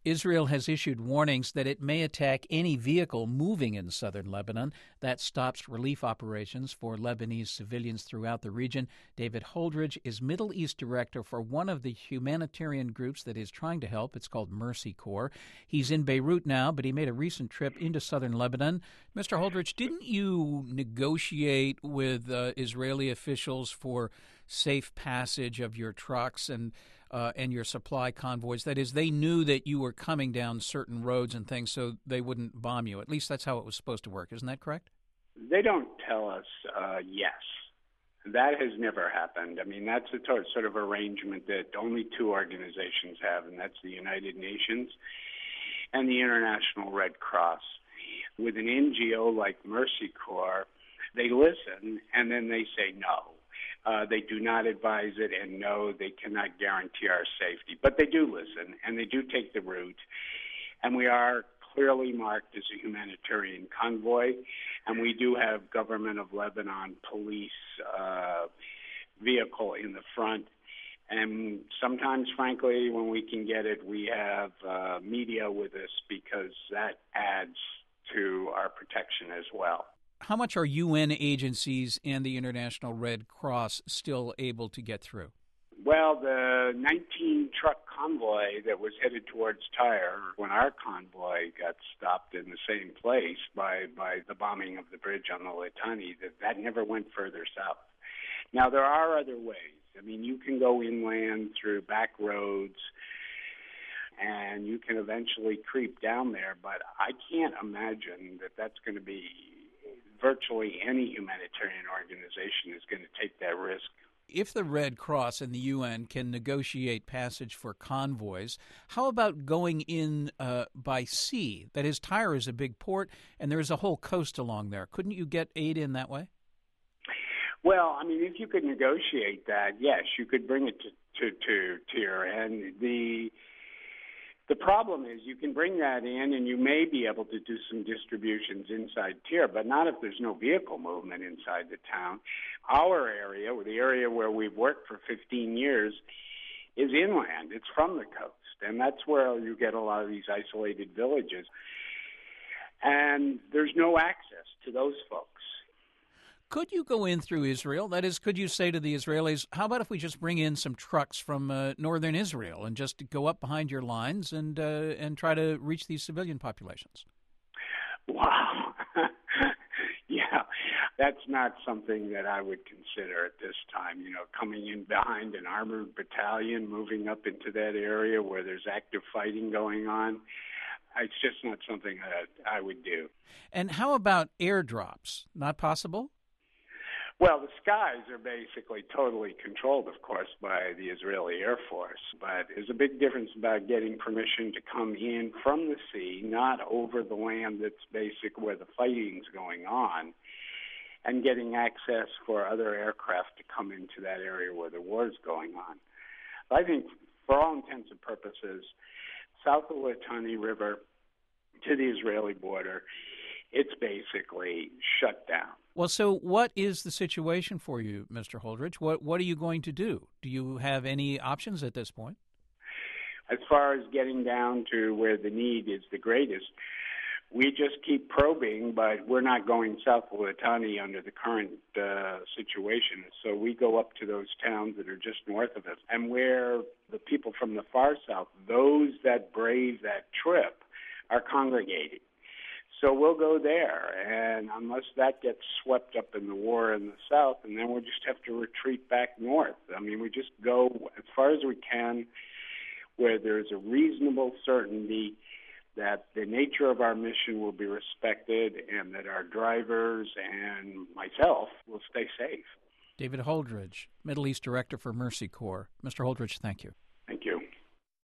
Israel has issued warnings that it may attack any vehicle moving in southern Lebanon. That stops relief operations for Lebanese civilians throughout the region. David Holdridge is Middle East director for one of the humanitarian groups that is trying to help. It's called Mercy Corps. He's in Beirut now, but he made a recent trip into southern Lebanon. Mr. Holdridge, didn't you negotiate with Israeli officials for safe passage of your trucks and your supply convoys? That is, they knew that you were coming down certain roads and things, so they wouldn't bomb you. At least that's how it was supposed to work. Isn't that correct? They don't tell us yes. That has never happened. I mean, that's a sort of arrangement that only two organizations have, and that's the United Nations and the International Red Cross. With an NGO like Mercy Corps, they listen, and then they say no. They do not advise it, and no, they cannot guarantee our safety. But they do listen, and they do take the route. And we are clearly marked as a humanitarian convoy, and we do have Government of Lebanon police vehicle in the front. And sometimes, frankly, when we can get it, we have media with us because that adds to our protection as well. How much are UN agencies and the International Red Cross still able to get through? Well, the 19-truck convoy that was headed towards Tyre, when our convoy got stopped in the same place by the bombing of the bridge on the Litani, that never went further south. Now, there are other ways. I mean, you can go inland through back roads, and you can eventually creep down there, but I can't imagine that that's going to be virtually any humanitarian organization is going to take that risk. If the Red Cross and the UN can negotiate passage for convoys, how about going in by sea? That is, Tyre is a big port, and there is a whole coast along there. Couldn't you get aid in that way? Well, I mean, if you could negotiate that, yes, you could bring it to Tyre. And the problem is you can bring that in and you may be able to do some distributions inside Tyre, but not if there's no vehicle movement inside the town. Our area, or the area where we've worked for 15 years, is inland. It's from the coast, and that's where you get a lot of these isolated villages. And there's no access to those folks. Could you go in through Israel? That is, could you say to the Israelis, how about if we just bring in some trucks from northern Israel and just go up behind your lines and try to reach these civilian populations? Wow. Yeah, that's not something that I would consider at this time. You know, coming in behind an armored battalion, moving up into that area where there's active fighting going on. It's just not something that I would do. And how about airdrops? Not possible? Well, the skies are basically totally controlled, of course, by the Israeli Air Force. But there's a big difference about getting permission to come in from the sea, not over the land that's basic where the fighting's going on, and getting access for other aircraft to come into that area where the war's going on. I think, for all intents and purposes, south of the Litani River to the Israeli border, it's basically shut down. Well, so what is the situation for you, Mr. Holdridge? What are you going to do? Do you have any options at this point? As far as getting down to where the need is the greatest, we just keep probing, but we're not going south of Litani under the current situation. So we go up to those towns that are just north of us, and where the people from the far south, those that brave that trip, are congregating. So we'll go there, and unless that gets swept up in the war in the south, and then we'll just have to retreat back north. I mean, we just go as far as we can where there's a reasonable certainty that the nature of our mission will be respected and that our drivers and myself will stay safe. David Holdridge, Middle East Director for Mercy Corps. Mr. Holdridge, thank you.